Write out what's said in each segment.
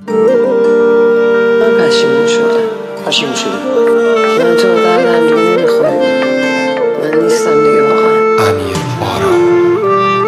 من پشیمون شدم. پشیمون شدی؟ من تو رو دردم دیگه نمیخوری. من نیستم دیگه واقعا. امیر باران.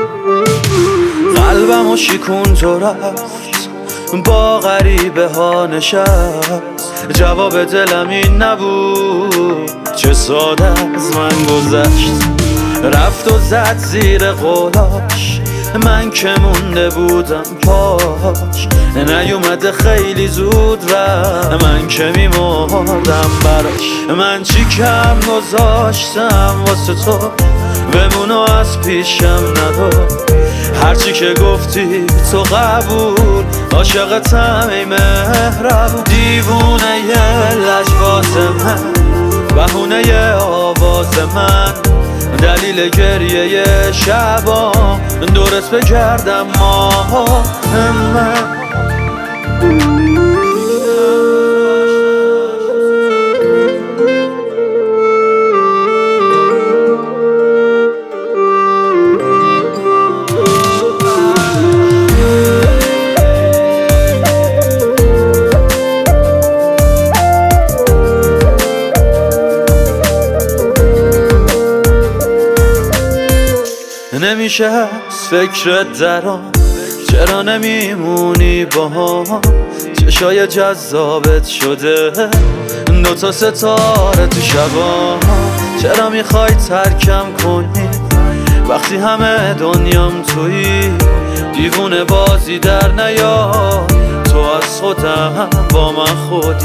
قلبمو شیکون تو رفت، با غریبه ها نشست. جواب دلم این نبود، چه ساده از من گذشت. رفت و زد زیر قولاش، من که مونده بودم پاش. نیومده خیلی زود رفت، من که میمردم براش. من چی کم گذاشتم واسه تو، بمونو از پیشم ندار. هرچی که گفتی تو قبول، عاشقتم ای مهربون. دیوونه ی لجباز من، بهونه آواز من، دلیل گریه شبام، دورت بگردم ماه من. نمیشه از فکرت درام، چرا نمیمونی با هم؟ چشای جذابت شده دوتا ستاره تو شبا. چرا میخوای ترکم کنی وقتی همه دنیام تویی؟ دیوونه بازی در نیا، تو از خودم با من خودی.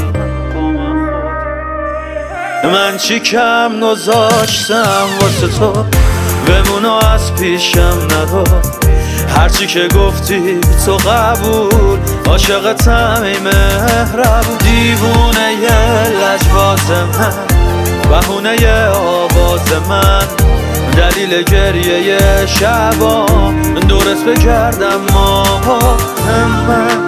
من چی کم گذاشتم واسه تو، بمونو از پیشم ندار. هرچی که گفتی تو قبول، عاشقتم ای مهربون. دیوونه ی لجباز من، بهونه ی آواز من، دلیل گریه شبام، دورت بگردم ماه من.